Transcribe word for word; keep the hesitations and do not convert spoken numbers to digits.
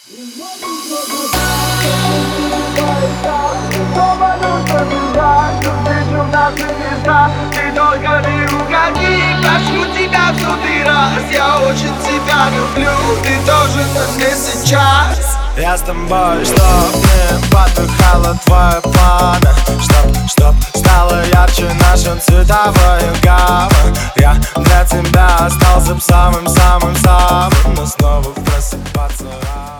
Снова нужно бежать, встречу в наши места. Ты только не уходи, прошу тебя в сотый раз. Я очень тебя люблю, ты тоже, но не сейчас. Я с тобой, чтоб не потухало твое пламя, Чтоб, чтоб стало ярче наша цветовая гамма. Я для тебя остался самым-самым-самым, но снова просыпаться рано.